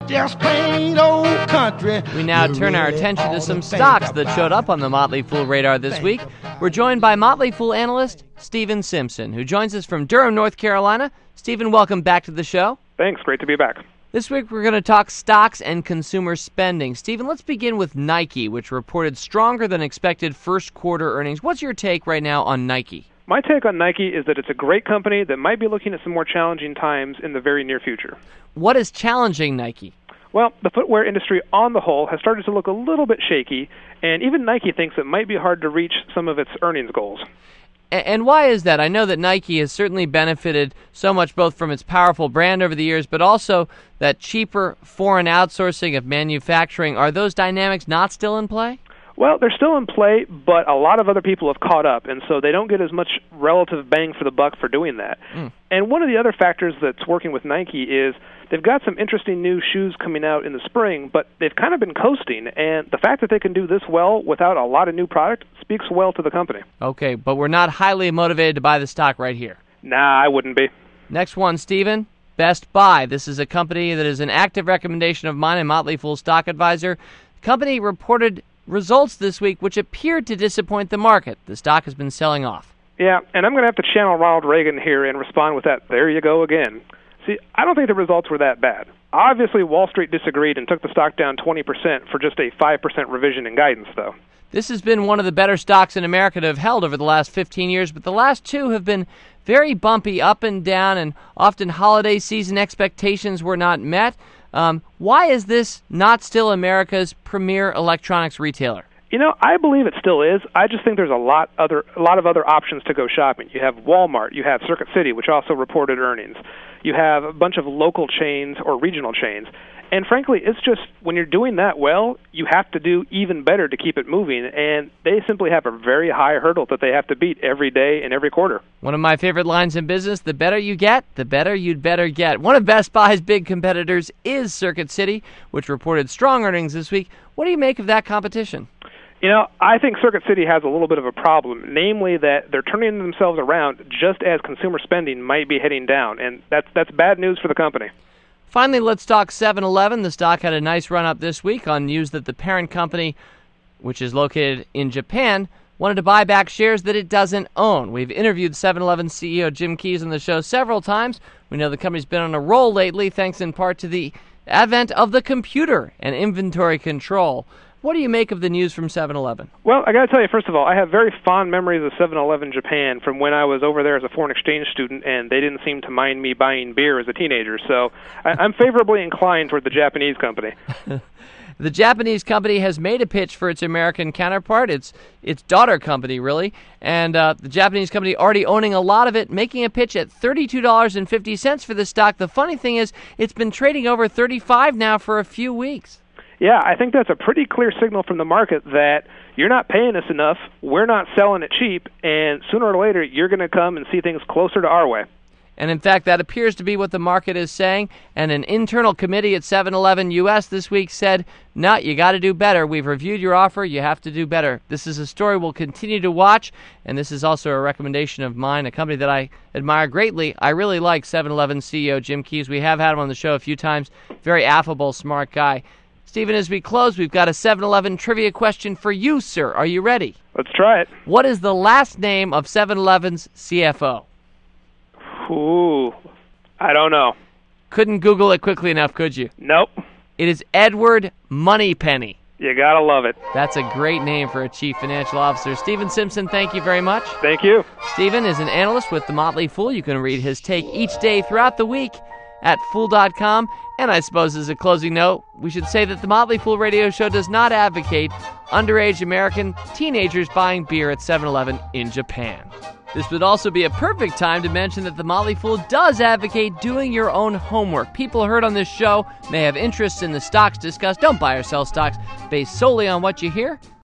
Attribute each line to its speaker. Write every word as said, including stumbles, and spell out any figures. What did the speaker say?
Speaker 1: Just plain old country.
Speaker 2: We now turn our attention to some stocks that showed up on the Motley Fool radar this week. We're joined by Motley Fool analyst Stephen Simpson, who joins us from Durham, North Carolina. Stephen, welcome back to the show.
Speaker 3: Thanks. Great to be back.
Speaker 2: This week we're going to talk stocks and consumer spending. Stephen, let's begin with Nike, which reported stronger than expected first quarter earnings. What's your take right now on Nike?
Speaker 3: My take on Nike is that it's a great company that might be looking at some more challenging times in the very near future.
Speaker 2: What is challenging Nike?
Speaker 3: Well, the footwear industry on the whole has started to look a little bit shaky, and even Nike thinks it might be hard to reach some of its earnings goals.
Speaker 2: And why is that? I know that Nike has certainly benefited so much both from its powerful brand over the years, but also that cheaper foreign outsourcing of manufacturing. Are those dynamics not still in play?
Speaker 3: Well, they're still in play, but a lot of other people have caught up, and so they don't get as much relative bang for the buck for doing that. Mm. And one of the other factors that's working with Nike is they've got some interesting new shoes coming out in the spring, but they've kind of been coasting, and the fact that they can do this well without a lot of new product speaks well to the company.
Speaker 2: Okay, but we're not highly motivated to buy the stock right here.
Speaker 3: Nah, I wouldn't be.
Speaker 2: Next one, Stephen. Best Buy. This is a company that is an active recommendation of mine and Motley Fool Stock Advisor. The company reported results this week which appeared to disappoint the market. The stock has been selling off.
Speaker 3: Yeah, and I'm going to have to channel Ronald Reagan here and respond with that, there you go again. See, I don't think the results were that bad. Obviously, Wall Street disagreed and took the stock down twenty percent for just a five percent revision in guidance, though.
Speaker 2: This has been one of the better stocks in America to have held over the last fifteen years, but the last two have been very bumpy, up and down, and often holiday season expectations were not met. Um, why is this not still America's premier electronics retailer?
Speaker 3: You know, I believe it still is. I just think there's a lot other a lot of other options to go shopping. You have Walmart, you have Circuit City, which also reported earnings. You have a bunch of local chains or regional chains. And frankly, it's just when you're doing that well, you have to do even better to keep it moving, and they simply have a very high hurdle that they have to beat every day and every quarter.
Speaker 2: One of my favorite lines in business, the better you get, the better you'd better get. One of Best Buy's big competitors is Circuit City, which reported strong earnings this week. What do you make of that competition?
Speaker 3: You know, I think Circuit City has a little bit of a problem, namely that they're turning themselves around just as consumer spending might be heading down, and that's that's bad news for the company.
Speaker 2: Finally, let's talk seven eleven. The stock had a nice run-up this week on news that the parent company, which is located in Japan, wanted to buy back shares that it doesn't own. We've interviewed seven eleven C E O Jim Keyes on the show several times. We know the company's been on a roll lately, thanks in part to the advent of the computer and inventory control. What do you make of the news from seven eleven?
Speaker 3: Well, I got to tell you, first of all, I have very fond memories of seven eleven Japan from when I was over there as a foreign exchange student, and they didn't seem to mind me buying beer as a teenager. So I, I'm favorably inclined toward the Japanese company.
Speaker 2: The Japanese company has made a pitch for its American counterpart, its its daughter company, really, and uh, the Japanese company already owning a lot of it, making a pitch at thirty-two dollars and fifty cents for the stock. The funny thing is, it's been trading over thirty-five now for a few weeks.
Speaker 3: Yeah, I think that's a pretty clear signal from the market that you're not paying us enough, we're not selling it cheap, and sooner or later you're going to come and see things closer to our way.
Speaker 2: And in fact, that appears to be what the market is saying, and an internal committee at seven eleven U S this week said, no, you got to do better. We've reviewed your offer. You have to do better. This is a story we'll continue to watch, and this is also a recommendation of mine, a company that I admire greatly. I really like seven eleven C E O Jim Keyes. We have had him on the show a few times. Very affable, smart guy. Stephen, as we close, we've got a seven eleven trivia question for you, sir. Are you ready?
Speaker 3: Let's try it.
Speaker 2: What is the last name of seven eleven's C F O?
Speaker 3: Ooh, I don't know.
Speaker 2: Couldn't Google it quickly enough, could you?
Speaker 3: Nope.
Speaker 2: It is Edward Moneypenny.
Speaker 3: You gotta love it.
Speaker 2: That's a great name for a chief financial officer. Stephen Simpson, thank you very much.
Speaker 3: Thank you.
Speaker 2: Stephen is an analyst with The Motley Fool. You can read his take each day throughout the week at fool dot com. And I suppose as a closing note, we should say that the Motley Fool radio show does not advocate underage American teenagers buying beer at seven eleven in Japan. This would also be a perfect time to mention that the Motley Fool does advocate doing your own homework. People heard on this show may have interests in the stocks discussed. Don't buy or sell stocks based solely on what you hear.